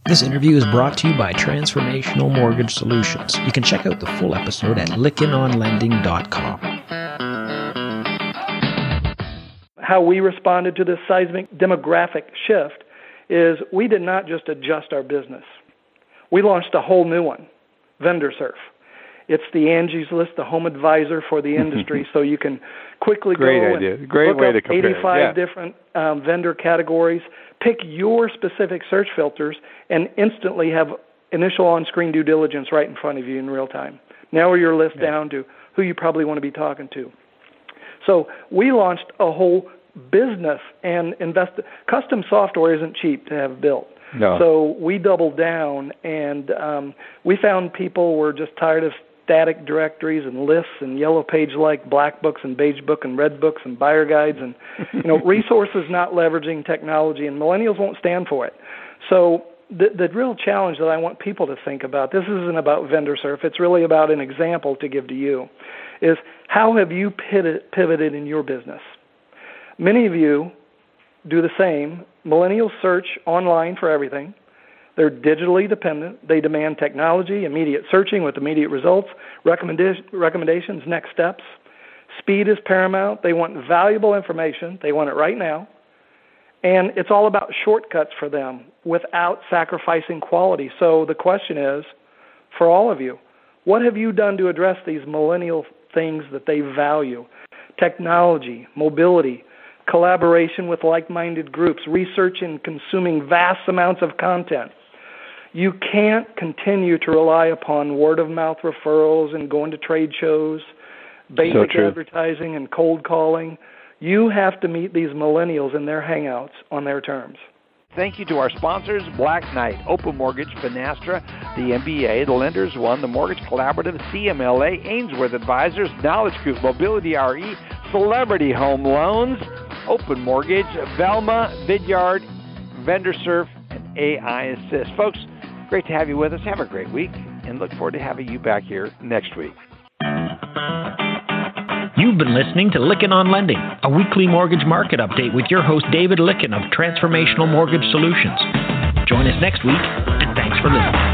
This interview is brought to you by Transformational Mortgage Solutions. You can check out the full episode at lickenonlending.com. How we responded to this seismic demographic shift is we did not just adjust our business. We launched a whole new one, VendorSurf. It's the Angie's List, the home advisor for the industry, so you can quickly go and look up 85 different vendor categories, pick your specific search filters, and instantly have initial on-screen due diligence right in front of you in real time. Narrow your list down to who you probably want to be talking to. So we launched a whole business and invested. Custom software isn't cheap to have built. No. So we doubled down, and we found people were just tired of static directories and lists and yellow page like black books and beige book and red books and buyer guides and resources not leveraging technology, and millennials won't stand for it. So the real challenge that I want people to think about, this isn't about VendorSurf, it's really about an example to give to you, is how have you pivoted in your business? Many of you do the same. Millennials search online for everything. They're digitally dependent. They demand technology, immediate searching with immediate results, recommendations, next steps. Speed is paramount. They want valuable information. They want it right now. And it's all about shortcuts for them without sacrificing quality. So the question is, for all of you, what have you done to address these millennial things that they value? Technology, mobility, collaboration with like-minded groups, research and consuming vast amounts of content. You can't continue to rely upon word-of-mouth referrals and going to trade shows, basic advertising and cold calling. You have to meet these millennials in their hangouts on their terms. Thank you to our sponsors, Black Knight, Open Mortgage, Finastra, the MBA, the Lenders One, the Mortgage Collaborative, CMLA, Ainsworth Advisors, Knowledge Group, Mobility RE, Celebrity Home Loans, Open Mortgage, Velma, Vidyard, VendorSurf, and AI Assist. Folks, great to have you with us. Have a great week, and look forward to having you back here next week. You've been listening to Lykken on Lending, a weekly mortgage market update with your host David Lykken of Transformational Mortgage Solutions. Join us next week, and thanks for listening.